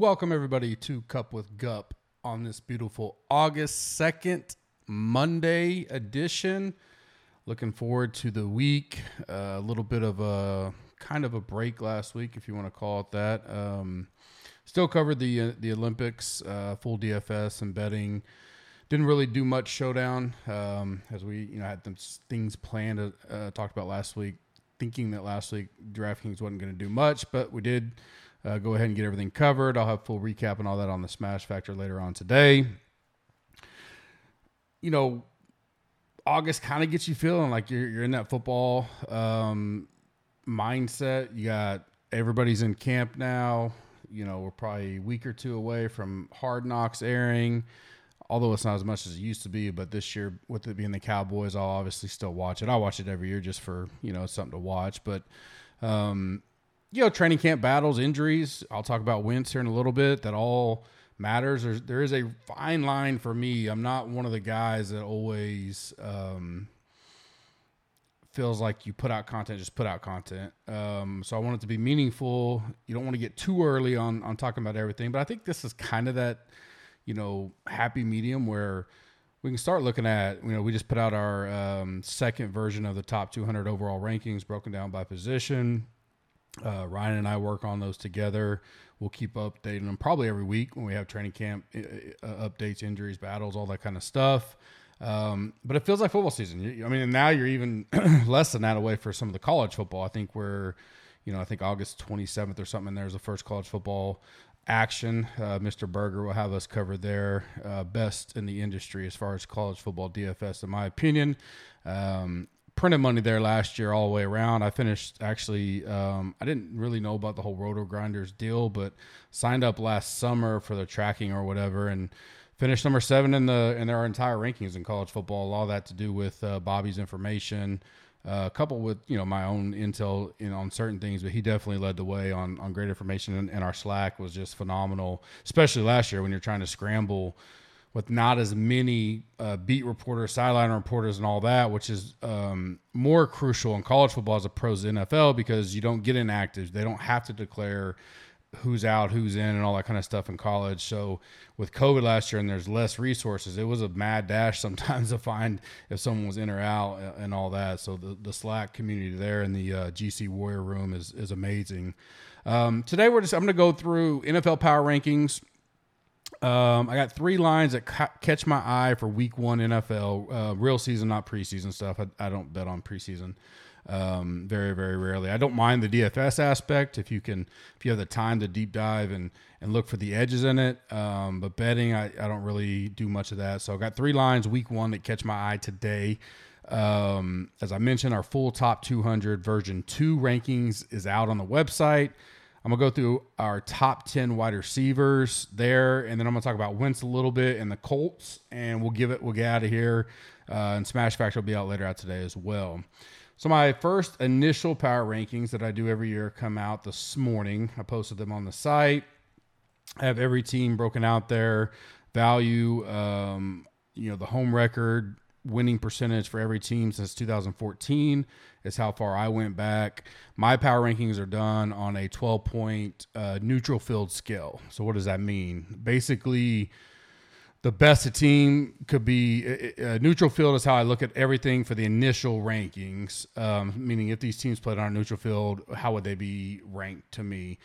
Welcome everybody to Cup with Gup on this beautiful August 2nd Monday edition. Looking forward to the week. A little bit of a kind of a break last week, if you want to call it that. Still covered the Olympics, full DFS and betting. Didn't really do much showdown as we had some things planned. Talked about last week, thinking that last week DraftKings wasn't going to do much, but we did. Go ahead and get everything covered. I'll have full recap and all that on the Smash Factor later on today. August kind of gets you feeling like you're in that football mindset. You got everybody's in camp now. We're probably a week or two away from Hard Knocks airing, although it's not as much as it used to be. But this year, with it being the Cowboys, I'll obviously still watch it. I watch it every year just for, something to watch. But, training camp battles, injuries. I'll talk about Wentz here in a little bit. That all matters. There is a fine line for me. I'm not one of the guys that always feels like you put out content, just put out content. So I want it to be meaningful. You don't want to get too early on talking about everything. But I think this is kind of that, happy medium where we can start looking at, we just put out our second version of the top 200 overall rankings broken down by position. Ryan and I work on those together. We'll keep updating them probably every week when we have training camp updates, injuries, battles, all that kind of stuff. But it feels like football season. And now you're even less than that away for some of the college football. I think I think August 27th or something, there's the first college football action. Mr. Berger will have us covered there. Best in the industry as far as college football DFS, in my opinion. Printed money there last year all the way around. I finished actually, I didn't really know about the whole Roto Grinders deal, but signed up last summer for the tracking or whatever and finished number 7 in their entire rankings in college football. All that to do with Bobby's information, coupled with, my own intel on certain things, but he definitely led the way on great information. And our Slack was just phenomenal, especially last year when you're trying to scramble with not as many beat reporters, sideline reporters, and all that, which is more crucial in college football as opposed to NFL because you don't get inactives. They don't have to declare who's out, who's in, and all that kind of stuff in college. So with COVID last year and there's less resources, it was a mad dash sometimes to find if someone was in or out and all that. So the Slack community there in the GC Warrior Room is amazing. Today I'm going to go through NFL Power Rankings. I got 3 lines that catch my eye for week 1 NFL, real season, not preseason stuff. I don't bet on preseason. Very, very rarely. I don't mind the DFS aspect if you have the time to deep dive and look for the edges in it. But betting, I don't really do much of that. So I got 3 lines week 1 that catch my eye today. As I mentioned, our full top 200 version 2 rankings is out on the website. I'm going to go through our top 10 wide receivers there, and then I'm going to talk about Wentz a little bit and the Colts, and we'll get out of here. And Smash Factor will be out later today as well. So my first initial power rankings that I do every year come out this morning. I posted them on the site. I have every team broken out there. Value, the home record, winning percentage for every team since 2014 is how far I went back. My power rankings are done on a 12-point neutral field scale. So what does that mean? Basically, the best a team could be neutral field is how I look at everything for the initial rankings, meaning if these teams played on a neutral field, how would they be ranked to me?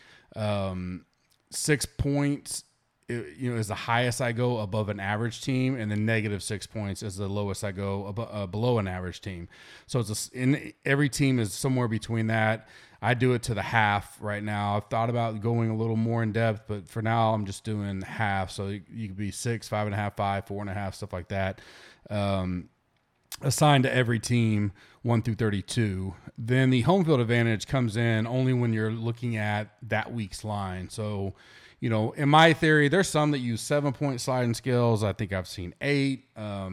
6 points is the highest I go above an average team, and then -6 points is the lowest I go below an average team. So every team is somewhere between that. I do it to the half right now. I've thought about going a little more in depth, but for now I'm just doing half. So you could be 6, 5.5, 5, 4.5, stuff like that. Assigned to every team 1 through 32. Then the home field advantage comes in only when you're looking at that week's line. So, in my theory, there's some that use 7-point sliding scales. I think I've seen 8. A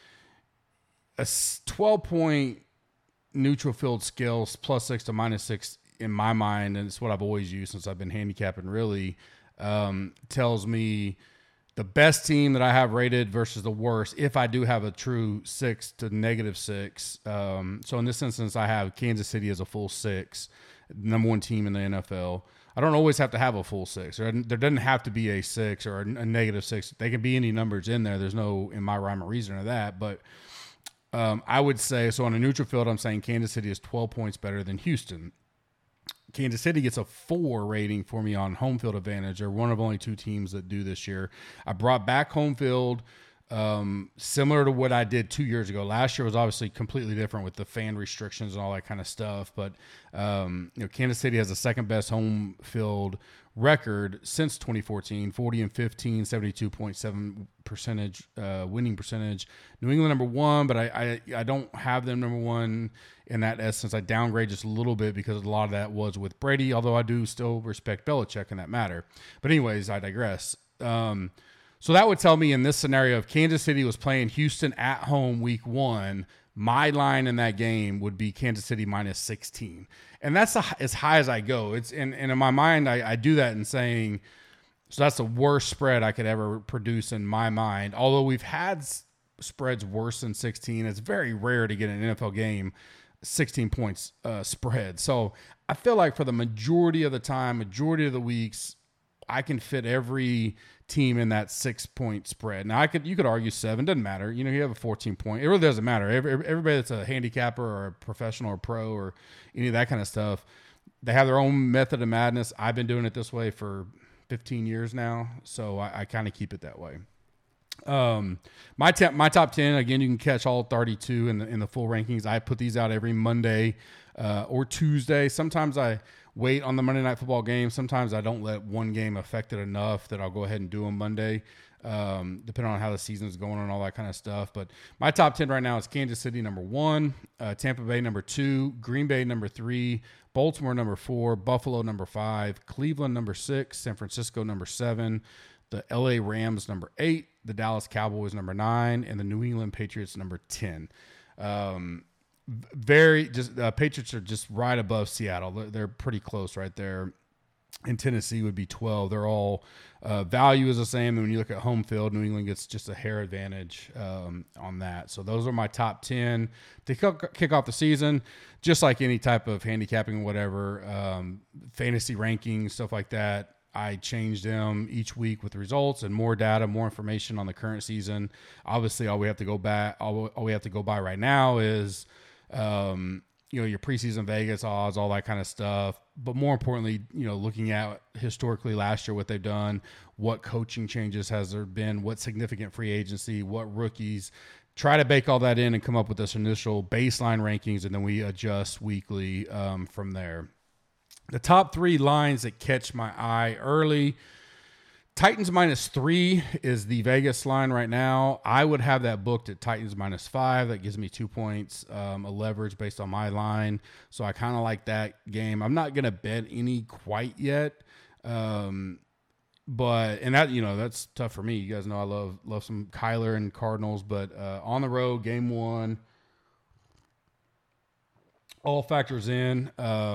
12-point neutral field scales +6 to -6 in my mind, and it's what I've always used since I've been handicapping really, tells me the best team that I have rated versus the worst if I do have a true 6 to -6. So in this instance, I have Kansas City as a full 6, number 1 team in the NFL. I don't always have to have a full 6, or there doesn't have to be a 6 or a -6. They can be any numbers in there. There's no in my rhyme or reason of that. But I would say, so on a neutral field, I'm saying Kansas City is 12 points better than Houston. Kansas City gets a 4 rating for me on home field advantage. They're one of only 2 teams that do this year. I brought back home field similar to what I did 2 years ago. Last year was obviously completely different with the fan restrictions and all that kind of stuff. But, Kansas City has the second best home field record since 2014, 40-15, 72.7% winning percentage. New England number 1, but I don't have them number 1 in that essence. I downgrade just a little bit because a lot of that was with Brady, although I do still respect Belichick in that matter. But anyways, I digress. So that would tell me in this scenario, if Kansas City was playing Houston at home week 1, my line in that game would be Kansas City -16. And that's as high as I go. And in my mind, I do that in saying, so that's the worst spread I could ever produce in my mind. Although we've had spreads worse than 16, it's very rare to get an NFL game 16 points spread. So I feel like for the majority of the time, majority of the weeks, I can fit every team in that 6-point spread. Now you could argue 7, doesn't matter. You have a 14-point. It really doesn't matter. Everybody that's a handicapper or a professional or pro or any of that kind of stuff, they have their own method of madness. I've been doing it this way for 15 years now, so I kind of keep it that way. My top 10, again, you can catch all 32 in the full rankings. I put these out every Monday or Tuesday. Sometimes I wait on the Monday Night Football game. Sometimes I don't let one game affect it enough that I'll go ahead and do them Monday, depending on how the season is going and all that kind of stuff. But my top 10 right now is Kansas City number 1, Tampa Bay number 2, Green Bay number 3, Baltimore number 4, Buffalo number 5, Cleveland number 6, San Francisco number 7, the LA Rams number 8, the Dallas Cowboys number 9, and the New England Patriots number 10. Patriots are just right above Seattle. They're pretty close right there. And Tennessee would be 12. They're all value is the same. And when you look at home field, New England gets just a hair advantage on that. So those are my top 10 to kick off the season. Just like any type of handicapping, whatever, fantasy rankings, stuff like that. I change them each week with results and more data, more information on the current season. Obviously, all we have to go by right now is your preseason Vegas odds, all that kind of stuff. But more importantly, looking at historically last year, what they've done, what coaching changes has there been, what significant free agency, what rookies. Try to bake all that in and come up with this initial baseline rankings, and then we adjust weekly from there. The top 3 lines that catch my eye early. Titans -3 is the Vegas line right now. I would have that booked at Titans -5. That gives me 2 points, a leverage based on my line. So I kind of like that game. I'm not going to bet any quite yet. But that's tough for me. You guys know I love some Kyler and Cardinals, but on the road, game 1, all factors in.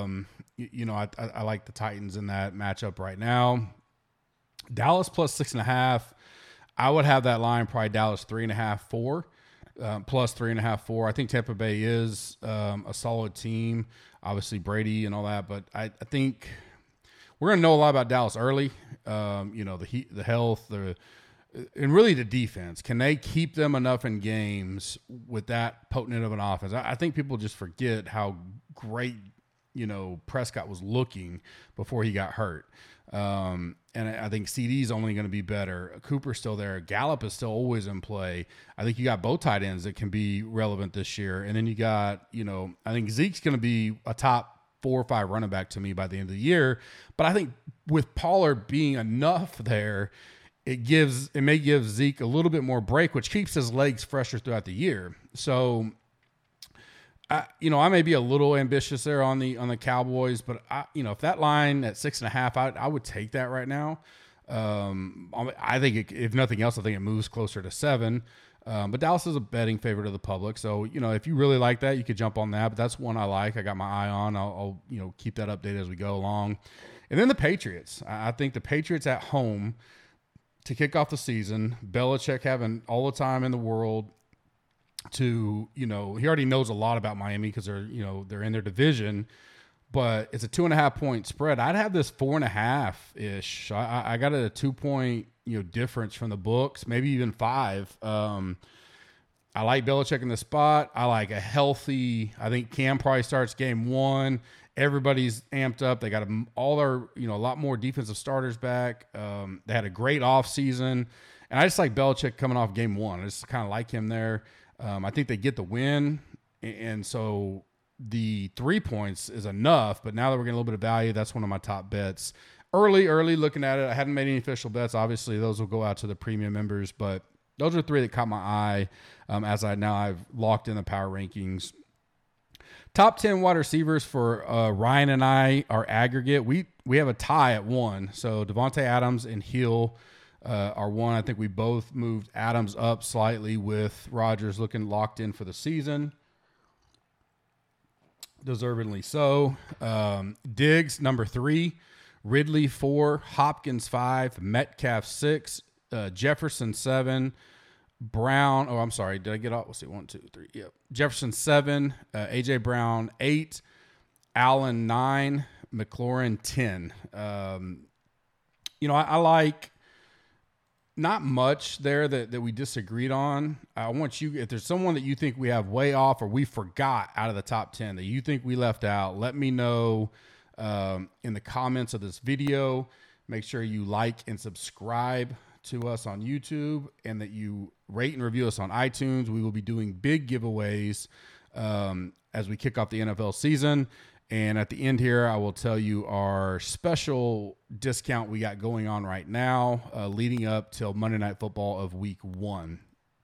I like the Titans in that matchup right now. Dallas plus 6.5. I would have that line probably Dallas 3.5, 4, plus 3.5, 4. I think Tampa Bay is a solid team. Obviously Brady and all that, but I think we're gonna know a lot about Dallas early. The heat, the health, and really the defense. Can they keep them enough in games with that potent of an offense? I think people just forget how great Prescott was looking before he got hurt. And I think CD's only going to be better. Cooper's still there. Gallup is still always in play. I think you got both tight ends that can be relevant this year. And then you got, I think Zeke's going to be a top 4 or 5 running back to me by the end of the year. But I think with Pollard being enough there, it may give Zeke a little bit more break, which keeps his legs fresher throughout the year. So, I may be a little ambitious there on the Cowboys, but if that line at 6.5, I would take that right now. I think if nothing else, I think it moves closer to 7. But Dallas is a betting favorite of the public, so if you really like that, you could jump on that. But that's one I like. I got my eye on. I'll keep that updated as we go along. And then the Patriots. I think the Patriots at home to kick off the season. Belichick having all the time in the world to, he already knows a lot about Miami because they're in their division, but it's a 2.5 point spread. I'd have this 4.5 ish. I got it a 2 point difference from the books, maybe even 5. I like Belichick in the spot. I like a healthy. I think Cam probably starts game 1. Everybody's amped up. They got all their a lot more defensive starters back. They had a great offseason. And I just like Belichick coming off game 1. I just kind of like him there. I think they get the win. And so the 3 points is enough. But now that we're getting a little bit of value, that's one of my top bets. Early looking at it. I hadn't made any official bets. Obviously, those will go out to the premium members. But those are 3 that caught my eye I've locked in the power rankings. Top 10 wide receivers for Ryan and I are aggregate. We have a tie at 1. So Devontae Adams and Hill are 1. I think we both moved Adams up slightly with Rodgers looking locked in for the season. Deservedly so. Diggs, number 3. Ridley, 4. Hopkins, 5. Metcalf, 6. Jefferson, 7. Brown. Oh, I'm sorry. Did I get off? Let's see. 1, 2, 3. Yep. Jefferson, 7. AJ Brown, 8. Allen, 9. McLaurin, 10. I like not much there that we disagreed on. I want you, if there's someone that you think we have way off or we forgot out of the top 10 that you think we left out, let me know in the comments of this video. Make sure you like and subscribe to us on YouTube and that you rate and review us on iTunes. We will be doing big giveaways as we kick off the NFL season. And at the end here, I will tell you our special discount we got going on right now, leading up till Monday Night Football of week 1.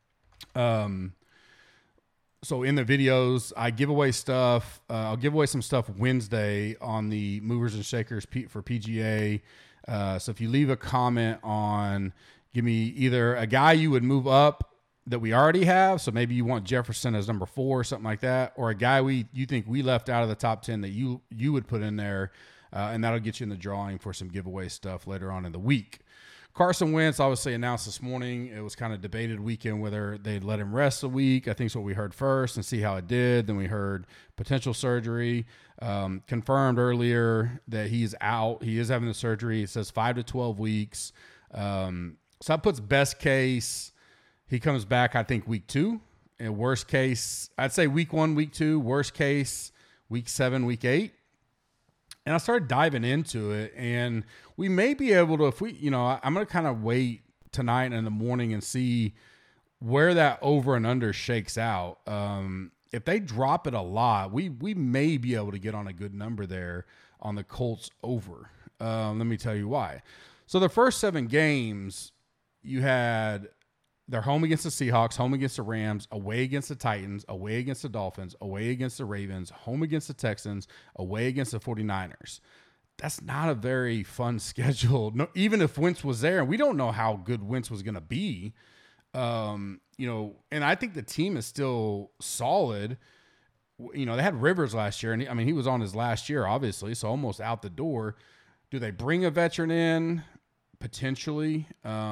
So in the videos, I give away stuff. I'll give away some stuff Wednesday on the Movers and Shakers for PGA. So if you leave a comment on, give me either a guy you would move up that we already have, so maybe you want Jefferson as number 4 or something like that, or a guy you think we left out of the top 10 that you would put in there, and that'll get you in the drawing for some giveaway stuff later on in the week. Carson Wentz obviously announced this morning. It was kind of debated weekend whether they'd let him rest a week. I think it's what we heard first and see how it did. Then we heard potential surgery. Confirmed earlier that he's out. He is having the surgery. It says 5 to 12 weeks. So that puts best case, he comes back, I think, week 2. And worst case, I'd say week 1, week 2. Worst case, week 7, week 8. And I started diving into it, and we may be able to, if we, I'm going to kind of wait tonight and in the morning and see where that over and under shakes out. If they drop it a lot, we may be able to get on a good number there on the Colts over. Let me tell you why. So the first 7 games, they're home against the Seahawks, home against the Rams, away against the Titans, away against the Dolphins, away against the Ravens, home against the Texans, away against the 49ers. That's not a very fun schedule. No, even if Wentz was there, and we don't know how good Wentz was going to be. And I think the team is still solid. They had Rivers last year, and he was on his last year, obviously, so almost out the door. Do they bring a veteran in? Potentially.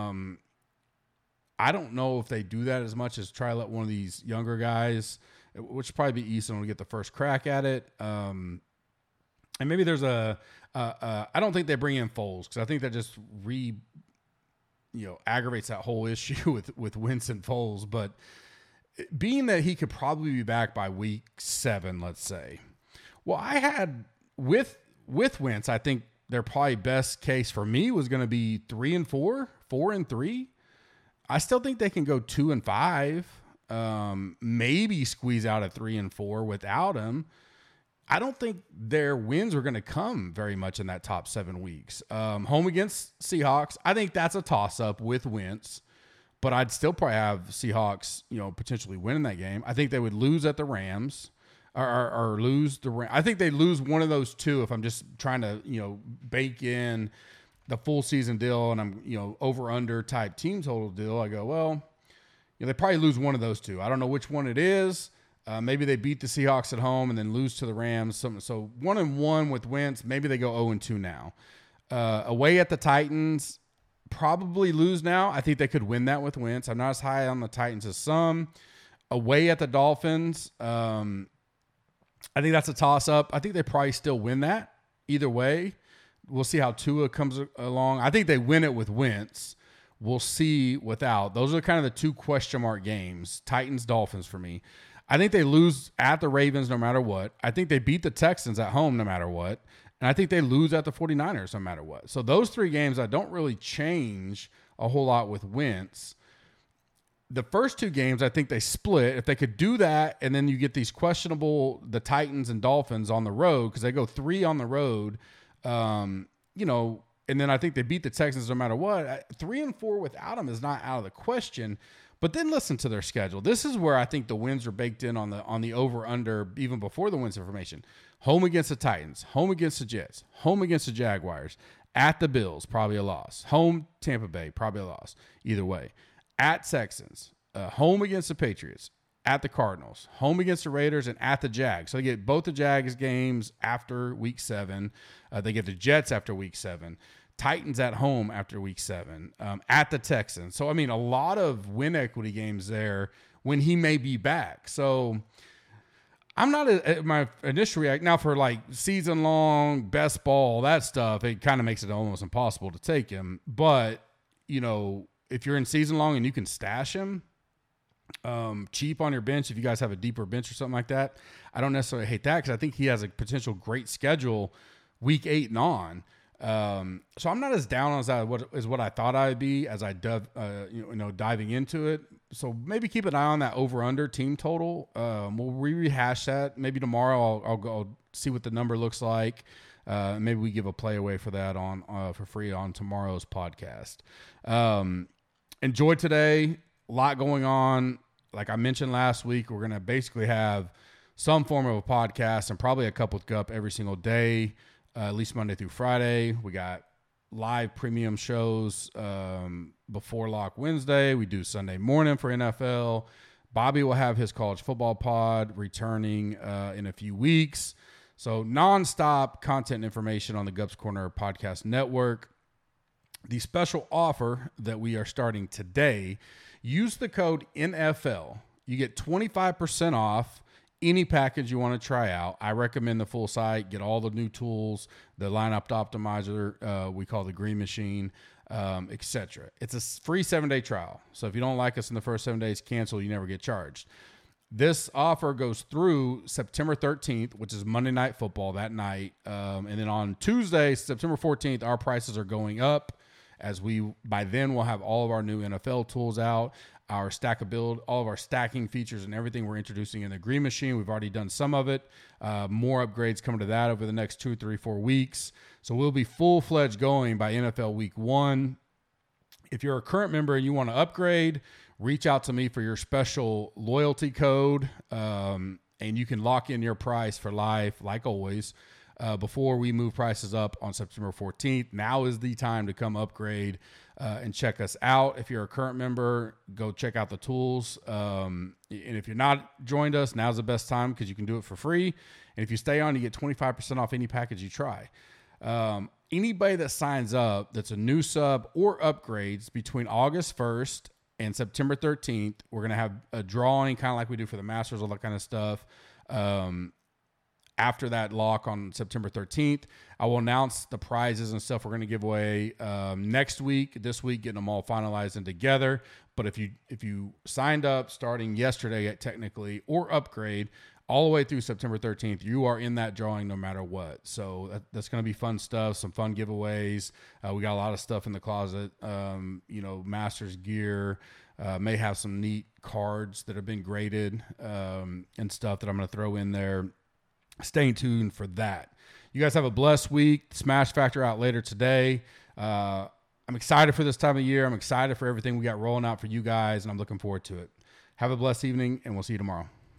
I don't know if they do that as much as try to let one of these younger guys, which would probably be Easton, to get the first crack at it. And maybe there's I don't think they bring in Foles because I think that just aggravates that whole issue with Wentz and Foles. But being that he could probably be back by week 7, let's say. Well, I had with Wentz, I think their probably best case for me was going to be 3-4, 4-3. I still think they can go 2-5, maybe squeeze out a 3-4 without him. I don't think their wins are going to come very much in that top 7 weeks. Home against Seahawks, I think that's a toss-up with Wentz, but I'd still probably have Seahawks, potentially winning that game. I think they would lose at the Rams or lose the Rams. I think they lose one of those 2 if I'm just trying to, bake in the full season deal and I'm, over under type team total deal. I go, well, they probably lose one of those 2. I don't know which one it is. Maybe they beat the Seahawks at home and then lose to the Rams. So 1-1 with Wentz. Maybe they go 0-2 now. Away at the Titans, probably lose now. I think they could win that with Wentz. I'm not as high on the Titans as some. Away at the Dolphins, I think that's a toss-up. I think they probably still win that either way. We'll see how Tua comes along. I think they win it with Wentz. We'll see without. Those are kind of the two question mark games, Titans, Dolphins for me. I think they lose at the Ravens no matter what. I think they beat the Texans at home no matter what. And I think they lose at the 49ers no matter what. So those three games, I don't really change a whole lot with Wentz. The first two games, I think they split. If they could do that, and then you get these questionable, the Titans and Dolphins on the road, because they go 3 on the road, and then I think they beat the Texans no matter what. 3 and 4 without them is not out of the question. But then listen to their schedule. This is where I think the wins are baked in on the over-under even before the wins information. Home against the Titans, home against the Jets, home against the Jaguars, at the Bills, probably a loss. Home Tampa Bay, probably a loss. Either way. At Texans, home against the Patriots, at the Cardinals, home against the Raiders, and at the Jags. So they get both the Jags games after Week 7. They get the Jets after Week 7. Titans at home after Week 7, at the Texans. So, I mean, a lot of win equity games there when he may be back. So, I'm not my initial react now for like season long, best ball, that stuff. It kind of makes it almost impossible to take him. But, if you're in season long and you can stash him cheap on your bench, if you guys have a deeper bench or something like that, I don't necessarily hate that because I think he has a potential great schedule Week 8 and on. So I'm not as down as what I thought I'd be as I diving into it. So maybe keep an eye on that over/under team total. We'll rehash that maybe tomorrow. I'll go see what the number looks like. Maybe we give a play away for that on for free on tomorrow's podcast. Enjoy today. A lot going on. Like I mentioned last week, we're gonna basically have some form of a podcast and probably a Cup with Gup every single day. At least Monday through Friday. We got live premium shows before Lock Wednesday. We do Sunday morning for NFL. Bobby will have his college football pod returning in a few weeks. So nonstop content information on the Gups Corner Podcast Network. The special offer that we are starting today, use the code NFL. You get 25% off any package you want to try out. I recommend the full site. Get all the new tools, the lineup optimizer, we call the Green Machine, etc. It's a free 7-day trial. So if you don't like us in the first 7 days, cancel. You never get charged. This offer goes through September 13th, which is Monday Night Football that night. And then on Tuesday, September 14th, our prices are going up as by then we'll have all of our new NFL tools out. Our Stackability, all of our stacking features and everything we're introducing in the Green Machine. We've already done some of it. More upgrades coming to that over the next 2, 3, 4 weeks. So we'll be full-fledged going by NFL Week 1. If you're a current member and you want to upgrade, reach out to me for your special loyalty code, and you can lock in your price for life, like always, before we move prices up on September 14th. Now is the time to come upgrade and check us out. If you're a current member, go check out the tools. And if you're not joined us, now's the best time because you can do it for free. And if you stay on, you get 25% off any package you try. Anybody that signs up that's a new sub or upgrades between August 1st and September 13th, we're going to have a drawing kind of like we do for the Masters, all that kind of stuff. After that lock on September 13th, I will announce the prizes and stuff we're going to give away next week. This week, getting them all finalized and together. But if you signed up starting yesterday technically or upgrade all the way through September 13th, you are in that drawing no matter what. So that's going to be fun stuff, some fun giveaways. We got a lot of stuff in the closet, Masters gear. May have some neat cards that have been graded and stuff that I'm going to throw in there. Stay tuned for that. You guys have a blessed week. Smash Factor out later today. I'm excited for this time of year. I'm excited for everything we got rolling out for you guys, and I'm looking forward to it. Have a blessed evening, and we'll see you tomorrow.